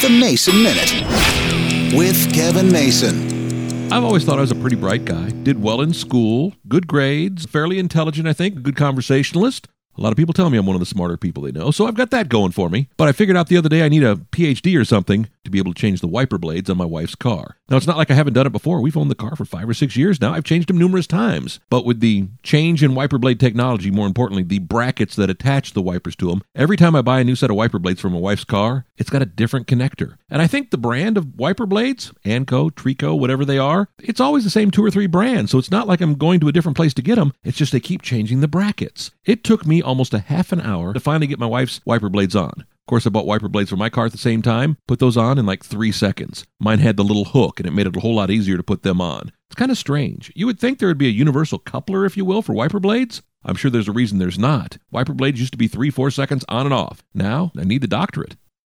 The Mason Minute with Kevin Mason. I've always thought I was a pretty bright guy. Did well in school, good grades, fairly intelligent, I think, a good conversationalist. A lot of people tell me I'm one of the smarter people they know, so I've got that going for me. But I figured out the other day I need a PhD or something to be able to change the wiper blades on my wife's car. Now, it's not like I haven't done it before. We've owned the car for 5 or 6 years now. I've changed them numerous times. But with the change in wiper blade technology, more importantly, the brackets that attach the wipers to them, every time I buy a new set of wiper blades for my wife's car, it's got a different connector. And I think the brand of wiper blades, Anco, Trico, whatever they are, it's always the same 2 or 3 brands. So it's not like I'm going to a different place to get them. It's just they keep changing the brackets. It took me almost a half an hour to finally get my wife's wiper blades on. Of course, I bought wiper blades for my car at the same time, put those on in like 3 seconds. Mine had the little hook, and it made it a whole lot easier to put them on. It's kind of strange. You would think there would be a universal coupler, if you will, for wiper blades. I'm sure there's a reason there's not. Wiper blades used to be 3-4 seconds on and off. Now, I need the doctorate.